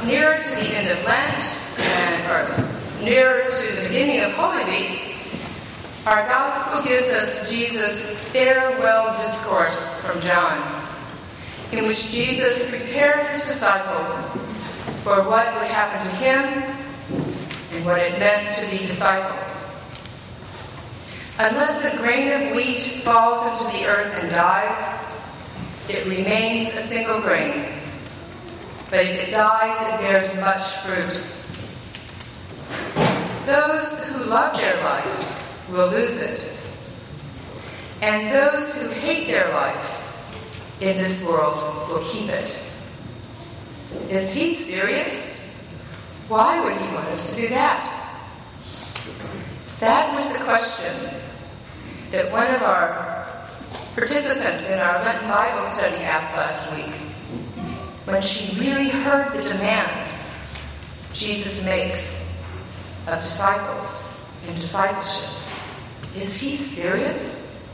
nearer to the end of Lent, or nearer to the beginning of Holy Week, our gospel gives us Jesus' farewell discourse from John, in which Jesus prepared his disciples for what would happen to him and what it meant to be disciples. Unless a grain of wheat falls into the earth and dies, it remains a single grain. But if it dies, it bears much fruit. Those who love their life will lose it. And those who hate their life in this world will keep it. Is he serious? Why would he want us to do that? That was the question that one of our participants in our Lenten Bible study asked last week, when she really heard the demand Jesus makes of disciples and discipleship. Is he serious?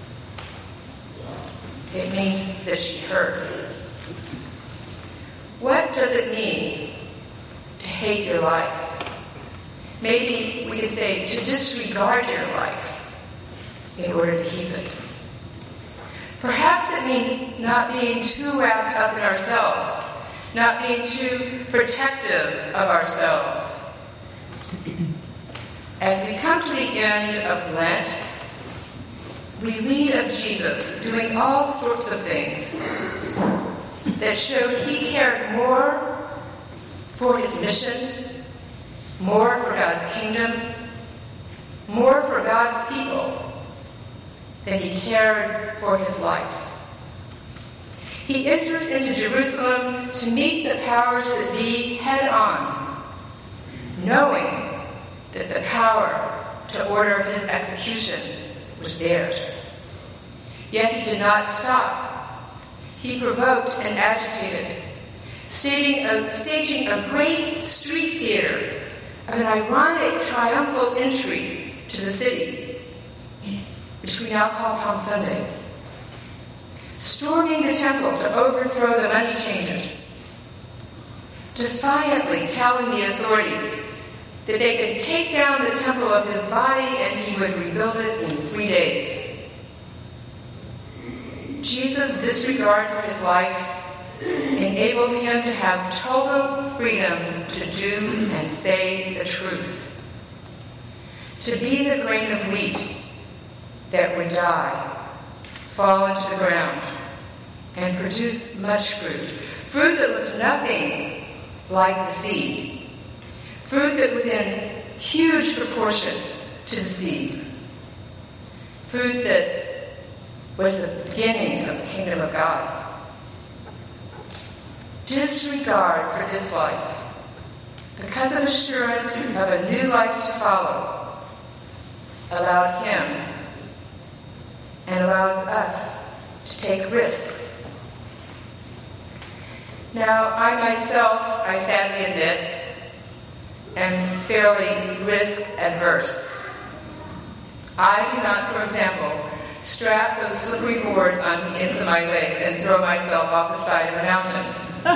It means that she heard. What does it mean to hate your life? Maybe we could say to disregard your life in order to keep it. Perhaps it means not being too wrapped up in ourselves, not being too protective of ourselves. As we come to the end of Lent, we read of Jesus doing all sorts of things that showed he cared more for his mission, more for God's kingdom, more for God's people than he cared for his life. He enters into Jerusalem to meet the powers that be head on, knowing that the power to order his execution was theirs. Yet he did not stop. He provoked and agitated, staging a great street theater of an ironic triumphal entry to the city, which we now call Palm Sunday, storming the temple to overthrow the money changers, defiantly telling the authorities that they could take down the temple of his body and he would rebuild it in 3 days. Jesus' disregard for his life enabled him to have total freedom to do and say the truth, to be the grain of wheat that would die, fall into the ground, and produce much fruit that looked nothing like the seed, fruit that was in huge proportion to the seed, fruit that was the beginning of the kingdom of God. Disregard for this life, because of assurance of a new life to follow, allowed him and allows us to take risk. Now, I myself, I sadly admit, am fairly risk-adverse. I do not, for example, strap those slippery boards onto the ends of my legs and throw myself off the side of a mountain.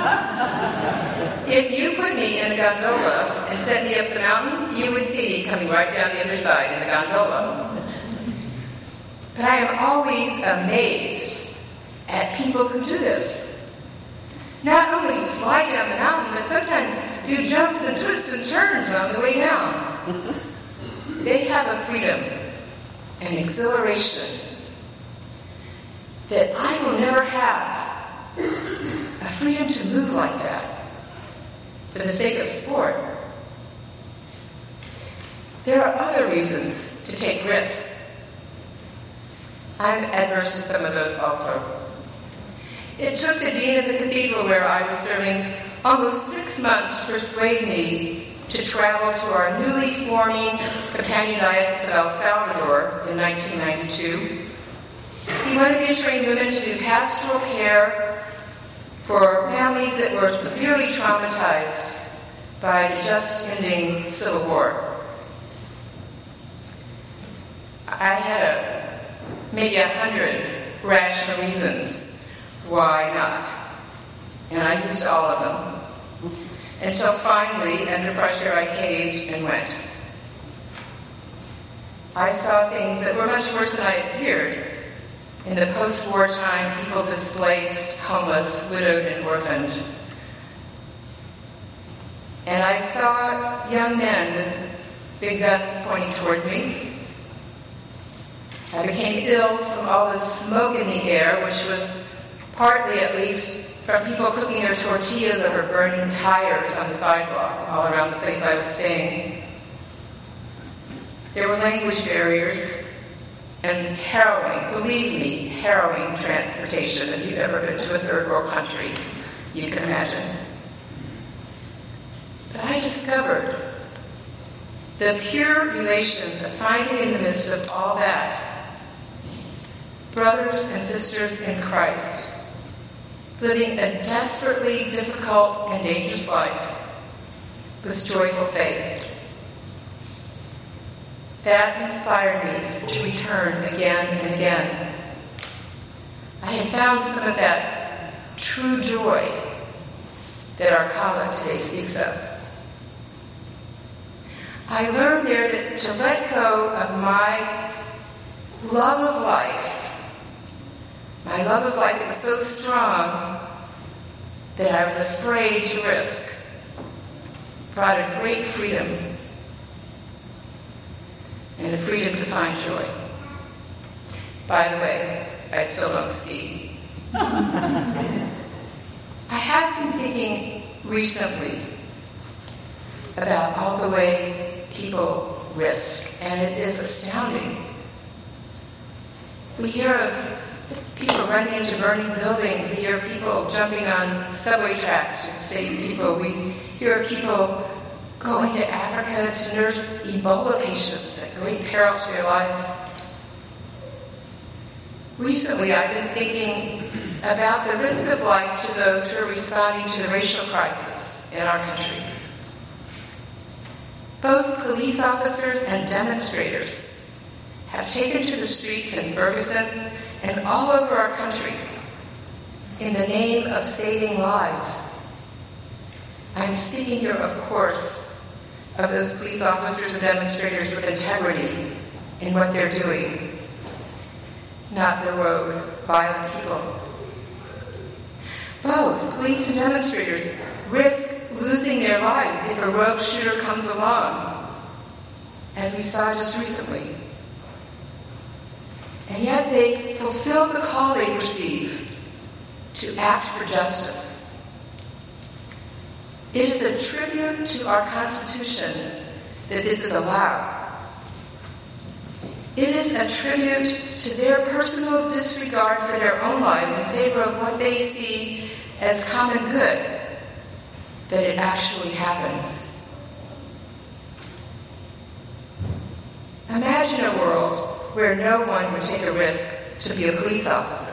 If you put me in a gondola and set me up the mountain, you would see me coming right down the other side in the gondola. But I am always amazed at people who do this. Not only fly down the mountain, but sometimes do jumps and twists and turns on the way down. They have a freedom and exhilaration that I will never have. A freedom to move like that for the sake of sport. There are other reasons to take risks. I'm adverse to some of those also. It took the dean of the cathedral where I was serving almost 6 months to persuade me to travel to our newly forming companion diocese of El Salvador in 1992. He wanted me to train women to do pastoral care for families that were severely traumatized by the just-ending Civil War. I had maybe 100 rational reasons why not, and I used all of them. until finally, under pressure, I caved and went. I saw things that were much worse than I had feared. In the post-war time, people displaced, homeless, widowed, and orphaned. And I saw young men with big guns pointing towards me. I became ill from all the smoke in the air, which was partly, at least, from people cooking their tortillas over burning tires on the sidewalk all around the place I was staying. There were language barriers and harrowing, believe me, harrowing transportation. If you've ever been to a third world country, you can imagine. But I discovered the pure elation of finding in the midst of all that brothers and sisters in Christ, living a desperately difficult and dangerous life with joyful faith. That inspired me to return again and again. I had found some of that true joy that our collect today speaks of. I learned there that to let go of my love of life is so strong that I was afraid to risk, brought a great freedom, and a freedom to find joy. By the way, I still don't ski. I have been thinking recently about all the way people risk, and it is astounding. We hear of people running into burning buildings. We hear of people jumping on subway tracks to save people. We hear of people going to Africa to nurse Ebola patients at great peril to their lives. Recently, I've been thinking about the risk of life to those who are responding to the racial crisis in our country. Both police officers and demonstrators have taken to the streets in Ferguson and all over our country in the name of saving lives. I'm speaking here, of course, of those police officers and demonstrators with integrity in what they're doing, not the rogue, violent people. Both police and demonstrators risk losing their lives if a rogue shooter comes along, as we saw just recently. And yet they fulfill the call they receive to act for justice. It is a tribute to our Constitution that this is allowed. It is a tribute to their personal disregard for their own lives in favor of what they see as common good, that it actually happens. Imagine a world where no one would take a risk to be a police officer.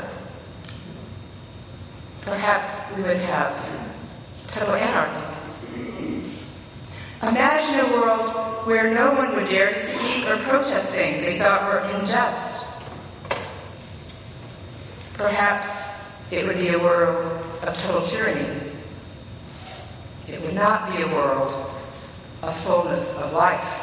Perhaps we would have total anarchy. Imagine a world where no one would dare to speak or protest things they thought were unjust. Perhaps it would be a world of total tyranny. It would not be a world of fullness of life.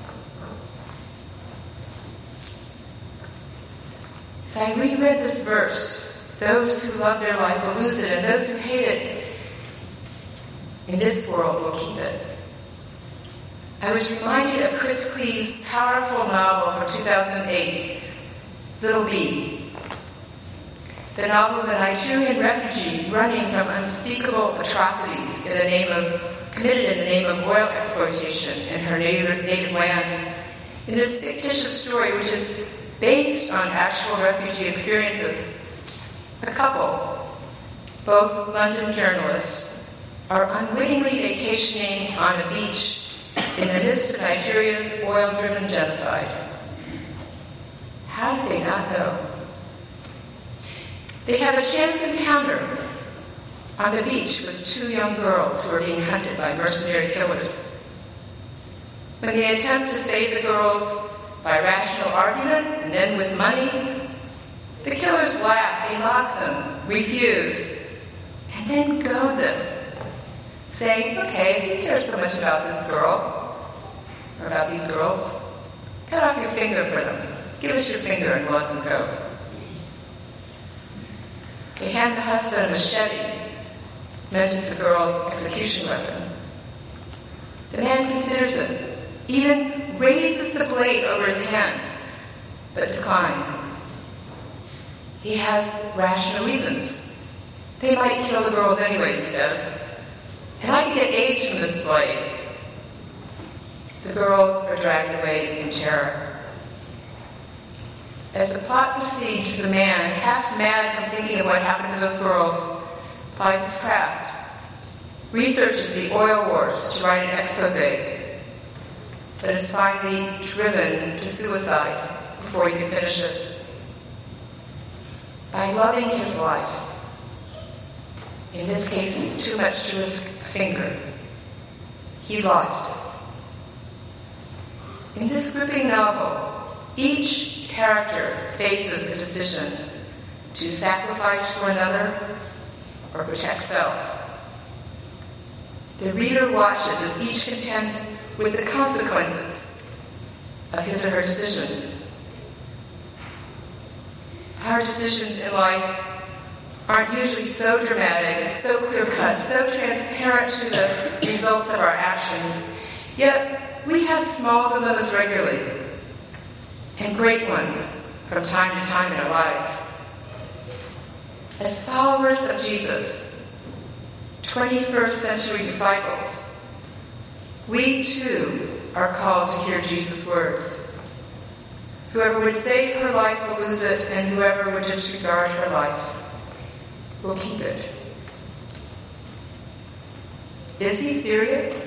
As I reread this verse, those who love their life will lose it, and those who hate it in this world will keep it. I was reminded of Chris Cleeve's powerful novel from 2008, Little Bee. The novel of a Nigerian refugee running from unspeakable atrocities committed in the name of oil exploitation in her native land. In this fictitious story, which is based on actual refugee experiences, a couple, both London journalists, are unwittingly vacationing on a beach in the midst of Nigeria's oil-driven genocide. How did they not know? They have a chance encounter on the beach with two young girls who are being hunted by mercenary killers. When they attempt to save the girls by rational argument and then with money, the killers laugh, they mock them, refuse, and then goad them, saying, okay, if you care so much about this girl, or about these girls, cut off your finger for them. Give us your finger and we'll let them go. They hand the husband a machete, meant as the girl's execution weapon. The man considers it, even raises the blade over his hand, but declines. He has rational reasons. They might kill the girls anyway, he says, and I can get AIDS from this blade. The girls are dragged away in terror. As the plot proceeds, the man, half mad from thinking of what happened to those girls, plies his craft, researches the oil wars to write an expose, but is finally driven to suicide before he can finish it. By loving his life, in this case, too much to risk a finger, he lost it. In this gripping novel, each character faces a decision to sacrifice for another or protect self. The reader watches as each contends with the consequences of his or her decision. Our decisions in life aren't usually so dramatic and so clear-cut, so transparent to the results of our actions, yet we have small dilemmas regularly, and great ones from time to time in our lives. As followers of Jesus, 21st century disciples, we too are called to hear Jesus' words. Whoever would save her life will lose it, and whoever would disregard her life will keep it. Is he serious?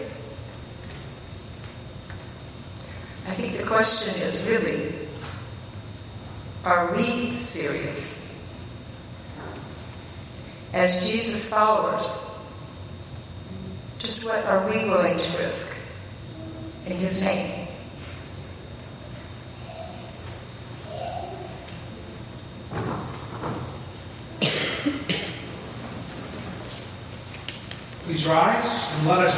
I think the question is really, are we serious? As Jesus' followers, just what are we willing to risk in his name? Please rise and let us